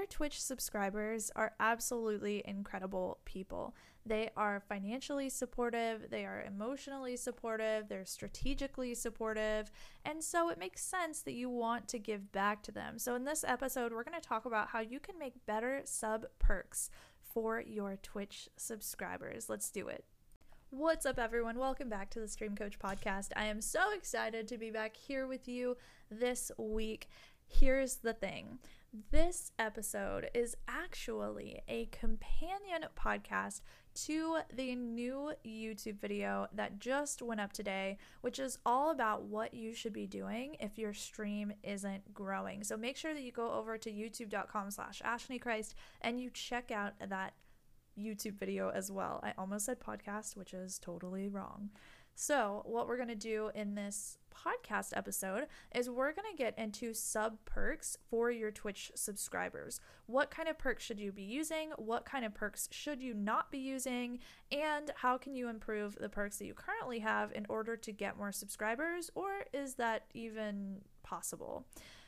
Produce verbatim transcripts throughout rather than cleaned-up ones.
Twitch subscribers are absolutely incredible people. They are financially supportive, they are emotionally supportive, they're strategically supportive, and so it makes sense that you want to give back to them. So in this episode, we're going to talk about how you can make better sub perks for your Twitch subscribers. Let's do it. What's up, everyone? Welcome back to the Stream Coach Podcast. I am so excited to be back here with you this week. Here's the thing. This episode is actually a companion podcast to the new YouTube video that just went up today, which is all about what you should be doing if your stream isn't growing. So make sure that you go over to youtube.com slash ashleigh and you check out that YouTube video as well. I almost said podcast, which is totally wrong. So what we're going to do in this podcast episode is we're going to get into sub perks for your Twitch subscribers. What kind of perks should you be using? What kind of perks should you not be using? And how can you improve the perks that you currently have in order to get more subscribers? Or is that even possible?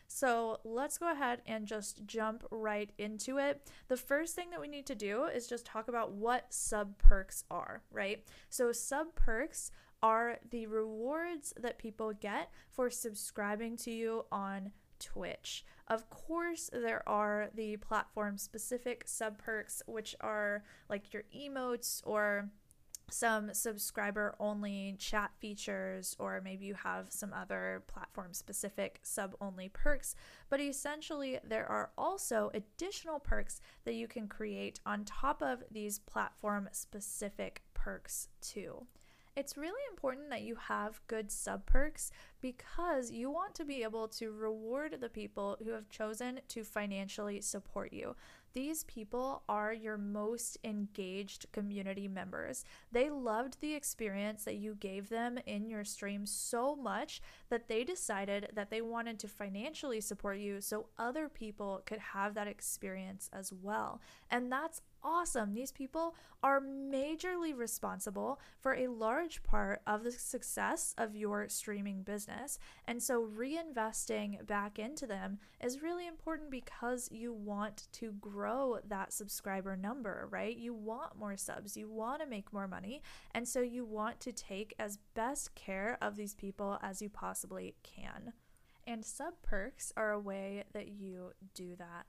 So let's go ahead and just jump right into it. The first thing that we need to do is just talk about what sub perks are, right? So sub perks are the rewards that people get for subscribing to you on Twitch. Of course, there are the platform specific sub perks, which are like your emotes or some subscriber only chat features, or maybe you have some other platform specific sub only perks. But essentially, there are also additional perks that you can create on top of these platform specific perks too. It's really important that you have good sub perks because you want to be able to reward the people who have chosen to financially support you. These people are your most engaged community members. They loved the experience that you gave them in your stream so much that they decided that they wanted to financially support you so other people could have that experience as well. And that's awesome. These people are majorly responsible for a large part of the success of your streaming business. And so reinvesting back into them is really important because you want to grow that subscriber number, right? You want more subs, you want to make more money. And so you want to take as best care of these people as you possibly can. And sub perks are a way that you do that.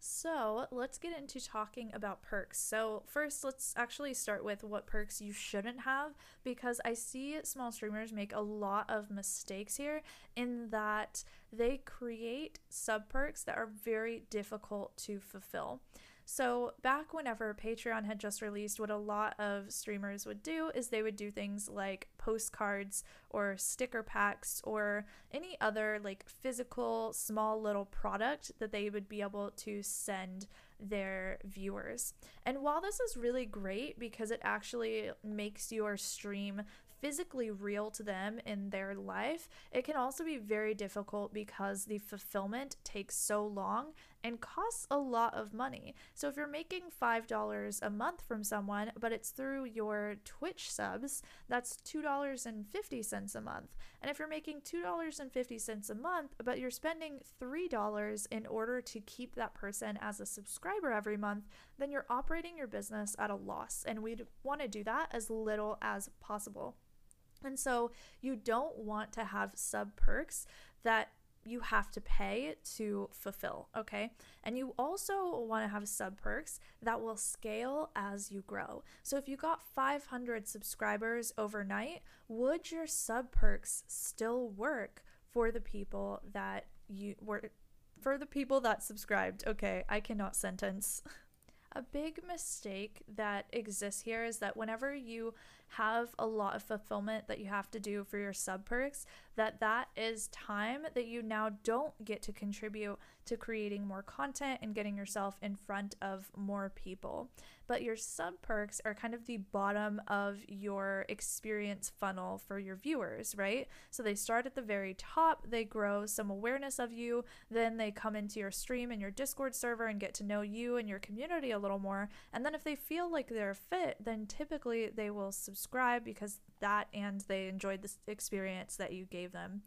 So let's get into talking about perks. So first, let's actually start with what perks you shouldn't have, because I see small streamers make a lot of mistakes here in that they create sub perks that are very difficult to fulfill. So back whenever Patreon had just released, what a lot of streamers would do is they would do things like postcards or sticker packs or any other like physical small little product that they would be able to send their viewers. And while this is really great because it actually makes your stream physically real to them in their life, it can also be very difficult because the fulfillment takes so long and costs a lot of money. So if you're making five dollars a month from someone, but it's through your Twitch subs, that's two dollars and fifty cents a month. And if you're making two dollars and fifty cents a month, but you're spending three dollars in order to keep that person as a subscriber every month, then you're operating your business at a loss. And we'd want to do that as little as possible. And so you don't want to have sub perks that you have to pay to fulfill, okay? And you also want to have sub perks that will scale as you grow. So if you got five hundred subscribers overnight, would your sub perks still work for the people that you were, for the people that subscribed? Okay, I cannot sentence. A big mistake that exists here is that whenever you have a lot of fulfillment that you have to do for your sub perks, that that is time that you now don't get to contribute to creating more content and getting yourself in front of more people. But your sub perks are kind of the bottom of your experience funnel for your viewers, right? So they start at the very top, they grow some awareness of you, then they come into your stream and your Discord server and get to know you and your community a little more. And then if they feel like they're fit, then typically they will subscribe because that and they enjoyed this experience that you gave them.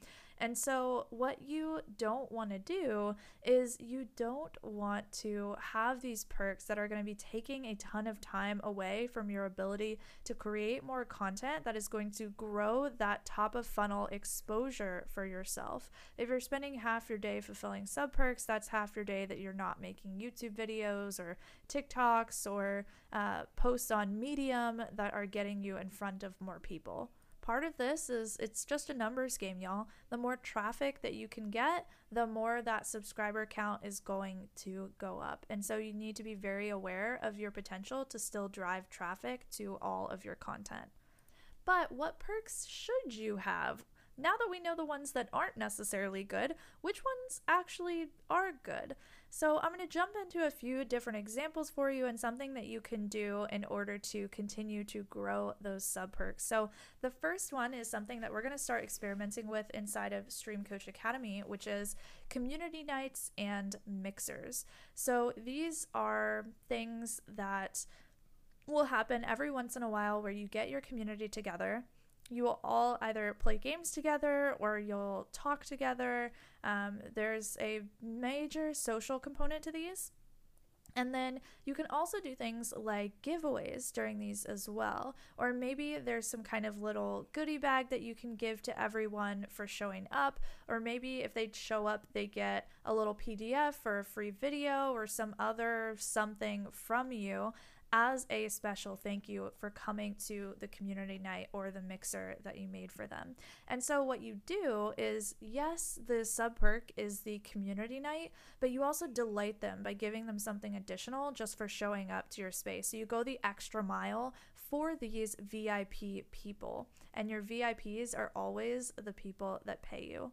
And so what you don't want to do is you don't want to have these perks that are going to be taking a ton of time away from your ability to create more content that is going to grow that top of funnel exposure for yourself. If you're spending half your day fulfilling sub perks, that's half your day that you're not making YouTube videos or TikToks or uh, posts on Medium that are getting you in front of more people. Part of this is it's just a numbers game, y'all. The more traffic that you can get, the more that subscriber count is going to go up. And so you need to be very aware of your potential to still drive traffic to all of your content. But what perks should you have? Now that we know the ones that aren't necessarily good, which ones actually are good? So I'm going to jump into a few different examples for you and something that you can do in order to continue to grow those sub perks. So the first one is something that we're going to start experimenting with inside of Stream Coach Academy, which is community nights and mixers. So these are things that will happen every once in a while where you get your community together. You will all either play games together or you'll talk together. Um, there's a major social component to these. And then you can also do things like giveaways during these as well. Or maybe there's some kind of little goodie bag that you can give to everyone for showing up. Or maybe if they show up, they get a little P D F or a free video or some other something from you as a special thank you for coming to the community night or the mixer that you made for them. And so what you do is, yes, the sub perk is the community night, but you also delight them by giving them something additional just for showing up to your space. So you go the extra mile for these V I P people, and your V I Ps are always the people that pay you.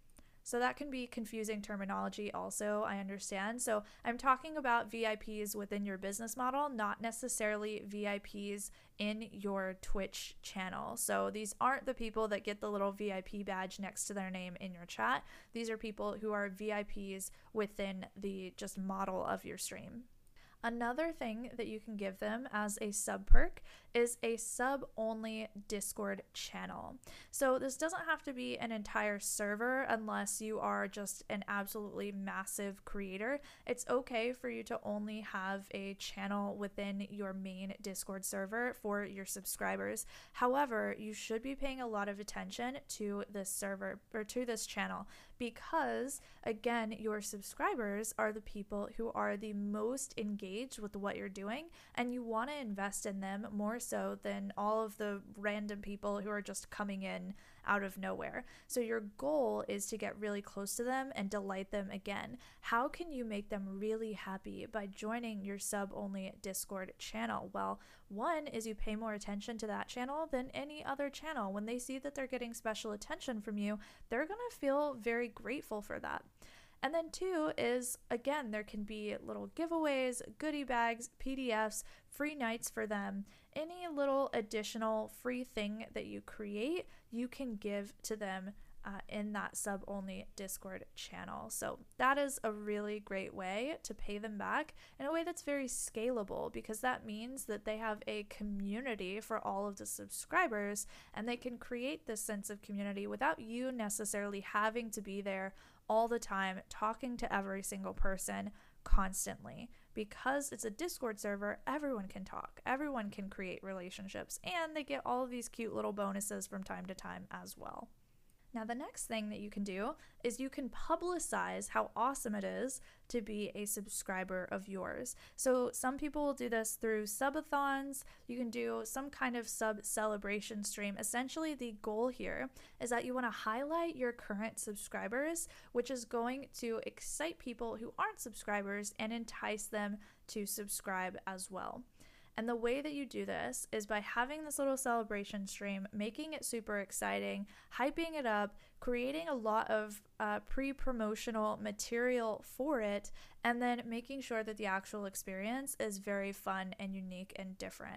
So that can be confusing terminology also, I understand. So I'm talking about V I Ps within your business model, not necessarily V I Ps in your Twitch channel. So these aren't the people that get the little V I P badge next to their name in your chat. These are people who are V I Ps within the just model of your stream. Another thing that you can give them as a sub perk is a sub-only Discord channel. So this doesn't have to be an entire server unless you are just an absolutely massive creator. It's okay for you to only have a channel within your main Discord server for your subscribers. However, you should be paying a lot of attention to this server or to this channel because, again, your subscribers are the people who are the most engaged with what you're doing, and you want to invest in them more so than all of the random people who are just coming in out of nowhere. So your goal is to get really close to them and delight them again. How can you make them really happy by joining your sub-only Discord channel? Well, one is you pay more attention to that channel than any other channel. When they see that they're getting special attention from you, they're going to feel very grateful for that. And then two is, again, there can be little giveaways, goodie bags, P D Fs, free nights for them. Any little additional free thing that you create, you can give to them uh, in that sub-only Discord channel. So that is a really great way to pay them back in a way that's very scalable, because that means that they have a community for all of the subscribers, and they can create this sense of community without you necessarily having to be there all the time talking to every single person constantly. Because it's a Discord server, everyone can talk, everyone can create relationships, and they get all of these cute little bonuses from time to time as well. Now, the next thing that you can do is you can publicize how awesome it is to be a subscriber of yours. So some people will do this through subathons. You can do some kind of sub celebration stream. Essentially, the goal here is that you want to highlight your current subscribers, which is going to excite people who aren't subscribers and entice them to subscribe as well. And the way that you do this is by having this little celebration stream, making it super exciting, hyping it up, creating a lot of uh, pre-promotional material for it, and then making sure that the actual experience is very fun and unique and different.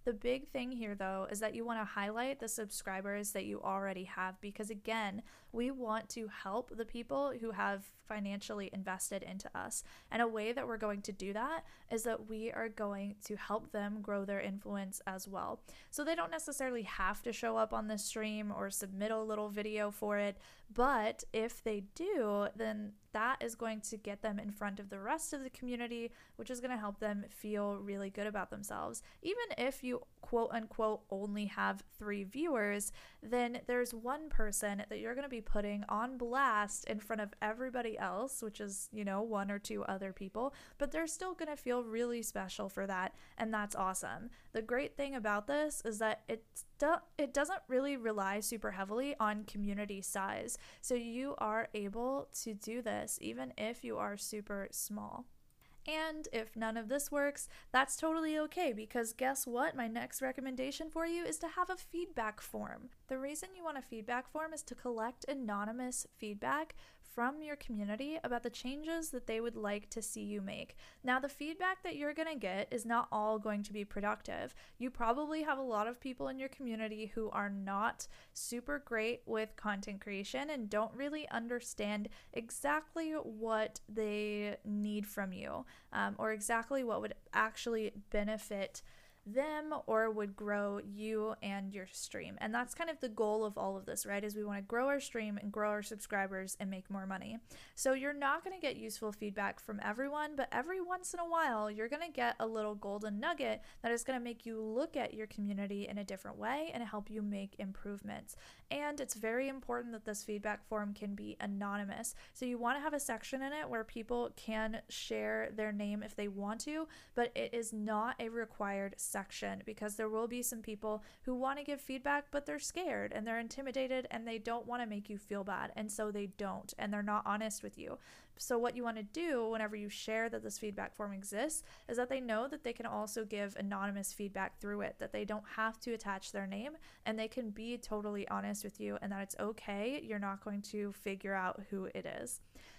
The big thing here, though, is that you want to highlight the subscribers that you already have, because again, we want to help the people who have financially invested into us. And a way that we're going to do that is that we are going to help them grow their influence as well. So they don't necessarily have to show up on this stream or submit a little video for it, but if they do, then that is going to get them in front of the rest of the community, which is going to help them feel really good about themselves. Even if you quote unquote only have three viewers, then there's one person that you're going to be putting on blast in front of everybody else, which is, you know, one or two other people, but they're still going to feel really special for that, and that's awesome. The great thing about this is that it's do- it doesn't really rely super heavily on community size, so you are able to do this even if you are super small. And if none of this works, that's totally okay, because guess what? My next recommendation for you is to have a feedback form. The reason you want a feedback form is to collect anonymous feedback from your community about the changes that they would like to see you make. Now, the feedback that you're going to get is not all going to be productive. You probably have a lot of people in your community who are not super great with content creation and don't really understand exactly what they need from you, um, or exactly what would actually benefit them or would grow you and your stream. And that's kind of the goal of all of this, right? Is we want to grow our stream and grow our subscribers and make more money. So you're not going to get useful feedback from everyone, but every once in a while, you're going to get a little golden nugget that is going to make you look at your community in a different way and help you make improvements. And it's very important that this feedback form can be anonymous. So you want to have a section in it where people can share their name if they want to, but it is not a required section, because there will be some people who want to give feedback, but they're scared and they're intimidated and they don't want to make you feel bad, and so they don't, and they're not honest with you. So what you want to do whenever you share that this feedback form exists is that they know that they can also give anonymous feedback through it, that they don't have to attach their name, and they can be totally honest with you, and that it's okay. You're not going to figure out who it is.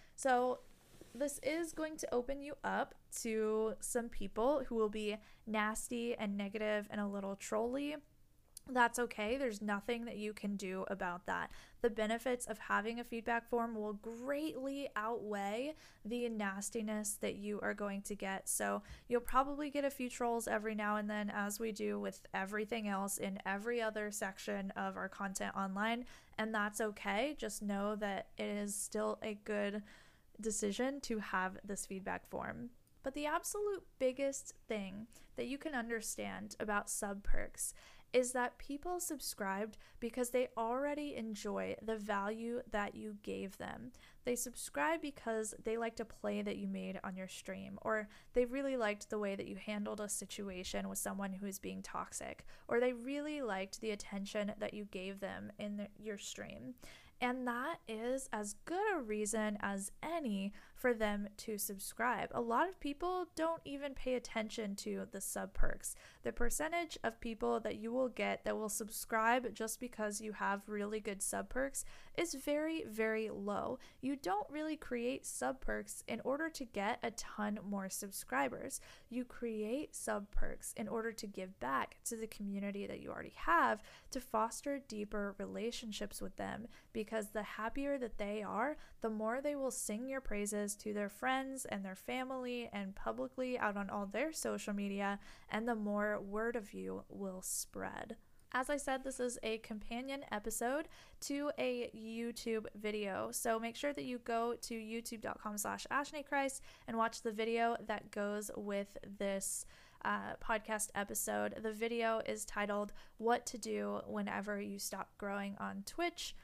So this is going to open you up to some people who will be nasty and negative and a little trolly. That's okay. There's nothing that you can do about that. The benefits of having a feedback form will greatly outweigh the nastiness that you are going to get. So you'll probably get a few trolls every now and then, as we do with everything else in every other section of our content online, and that's okay. Just know that it is still a good decision to have this feedback form. But the absolute biggest thing that you can understand about sub perks is that people subscribed because they already enjoy the value that you gave them. They subscribe because they liked a play that you made on your stream, or they really liked the way that you handled a situation with someone who is being toxic, or they really liked the attention that you gave them in the, your stream. And that is as good a reason as any for them to subscribe. A lot of people don't even pay attention to the sub perks. The percentage of people that you will get that will subscribe just because you have really good sub perks is very, very low. You don't really create sub perks in order to get a ton more subscribers. You create sub perks in order to give back to the community that you already have, to foster deeper relationships with them, because the happier that they are, the more they will sing your praises to their friends and their family and publicly out on all their social media, and the more word of you will spread. As I said, this is a companion episode to a YouTube video, so make sure that you go to youtube.com slash ashneychrist and watch the video that goes with this uh, podcast episode. The video is titled "What to Do Whenever You Stop Growing on Twitch."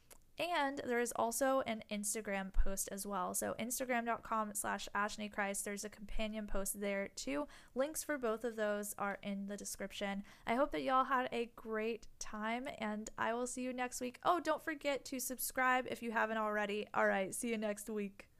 And there is also an Instagram post as well. So instagram.com slash ashneychrist. There's a companion post there too. Links for both of those are in the description. I hope that y'all had a great time, and I will see you next week. Oh, don't forget to subscribe if you haven't already. All right, see you next week.